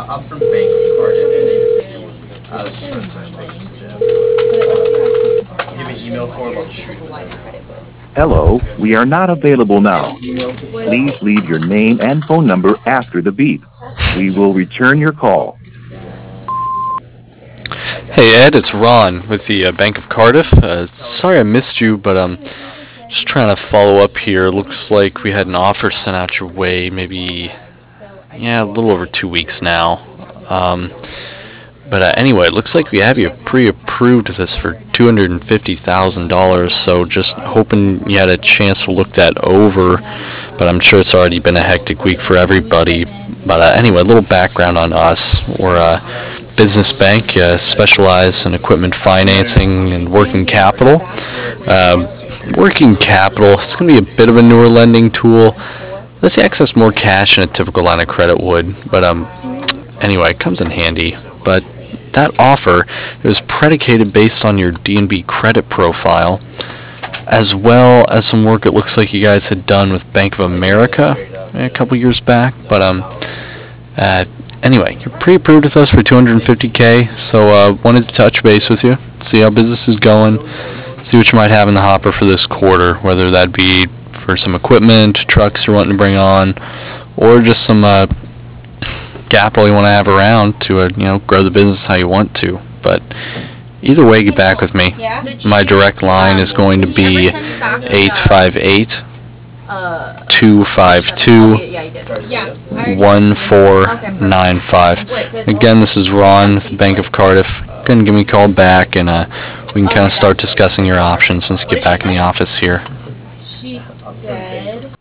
I'm from Bank of Cardiff. I was give me an email form. I'll shoot it. Hello, we are not available now. Please leave your name and phone number after the beep. We will return your call. Hey Ed, it's Ron with the Bank of Cardiff. Sorry I missed you, but just trying to follow up here. Looks like we had an offer sent out your way, maybe a little over 2 weeks now. Um, but anyway, it looks like we have you pre-approved this for $250,000. So just hoping you had a chance to look that over. But I'm sure it's already been a hectic week for everybody. But anyway, a little background on us. We're a business bank, specialize in equipment financing and working capital. Working capital, it's going to be a bit of a newer lending tool. Let's access more cash than a typical line of credit would. But anyway, it comes in handy. But that offer, it was predicated based on your D&B credit profile, as well as some work it looks like you guys had done with Bank of America a couple years back. But anyway, you're pre-approved with us for $250K, so wanted to touch base with you, see how business is going, see what you might have in the hopper for this quarter, whether that be for some equipment, trucks you're wanting to bring on, or just some capital you want to have around to grow the business how you want to. But either way, get back with me. My direct line is going to be 858 252 1495. Again, this is Ron with the Bank of Cardiff. Go ahead and give me a call back, and we can kind of start discussing your options once you get back in the office here. She said